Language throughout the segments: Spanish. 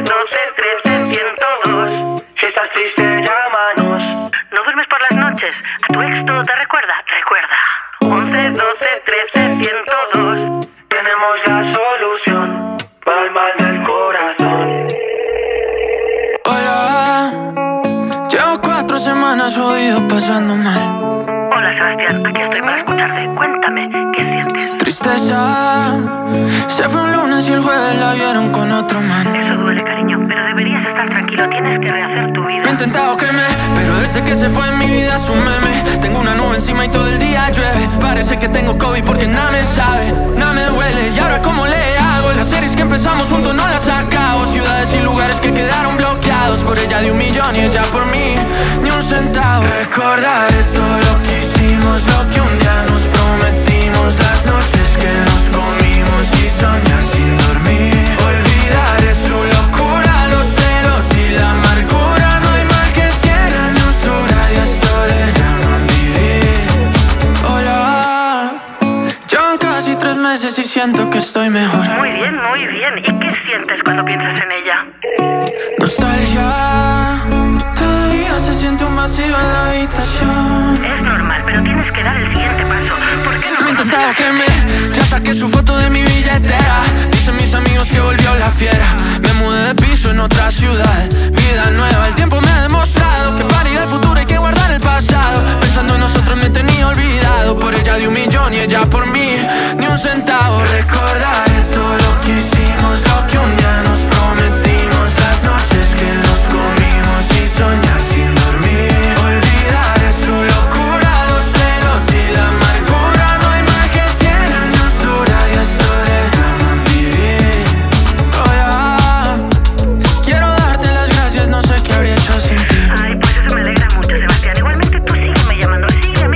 12, 13, 102. Si estás triste, llámanos. ¿No duermes por las noches? ¿A tu ex todo te recuerda? Recuerda. 11, 12, 13, 102. Tenemos la solución para el mal del corazón. Hola, llevo 4 semanas jodido pasando mal. Hola Sebastián, aquí estoy para escucharte. Cuéntame, ¿qué sientes? Tristeza, se fue un lunes y el jueves la vieron con otro man. Eso duele, cariño, pero deberías estar tranquilo. Tienes que rehacer tu vida. Lo he intentado que pero desde que se fue en mi vida es un meme. Tengo una nube encima y todo el día llueve. Parece que tengo COVID porque nada me sabe, nada me duele. Y ahora ¿cómo le hago? Las series que empezamos juntos no las acabo. Ciudades y lugares que quedaron bloqueados. Por ella de 1 millón y ella por mí ni un centavo. Recordaré todo lo que hicimos, lo que un día nos prometimos, las noches que nos comimos y soñar sin dormir. Olvidaré su locura, los celos y la amargura. No hay mal que 100 años dura y esto le llaman vivir. Hola, llevan casi 3 meses y siento que estoy mejor. Muy bien, muy bien. ¿Y qué sientes cuando piensas en ella? Nostalgia, todavía se siente un vacío en la habitación. Es normal, pero tienes que dar el siguiente paso. ¿Por qué no? Lo he intentado ya saqué su foto de mi billetera. Dicen mis amigos que volvió la fiera. Me mudé de piso en otra ciudad. Vida nueva, el tiempo me ha demostrado que para ir al futuro hay que guardar el pasado. Pensando en nosotros me tenía olvidado. Por ella de 1 millón y ella por mí ni un centavo. Recordaré todo lo que hicimos, lo que un día nos prometimos, las noches que nos comimos y soñar sin dormir. Olvidaré su locura, los celos y la amargura. No hay mal que 100 años dura y esto le llaman vivir. Hola, quiero darte las gracias, no sé qué habría hecho sin ti. Ay, pues eso me alegra mucho, Sebastián. Igualmente tú sígueme llamando.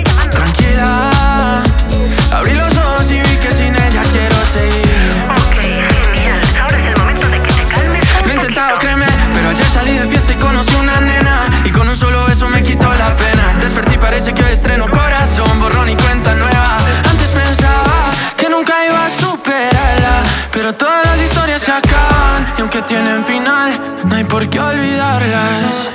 Tranquila, abrí los ojos y vi que sin ella quiero seguir. Ok, genial. Ahora es el momento de que te calmes un Lo he intentado, poquito. créeme, pero ayer salí de fiesta y conocí una nena. Y con un solo beso me quitó la pena. Desperté y parece que hoy estreno corazón, borrón y cuenta nueva. Antes pensaba que nunca iba a superarla, pero todas las historias se acaban y aunque tienen final, no hay por qué olvidarlas.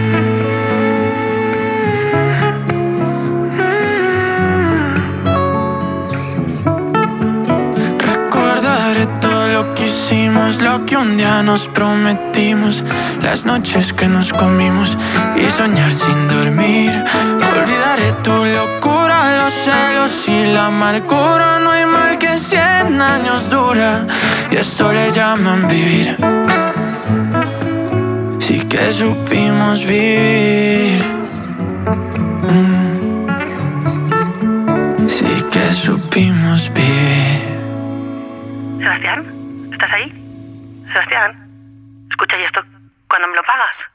Recordaré todo lo que hicimos, lo que un día nos prometimos, las noches que nos comimos y soñar sin dormir. Olvidaré tu locura, los celos y la amargura. No hay mal que 100 años dura y esto le llaman vivir. Sí que supimos vivir. Sí que supimos vivir. Sebastián, ¿estás ahí? Sebastián, escucha, ¿y esto cuándo me lo pagas?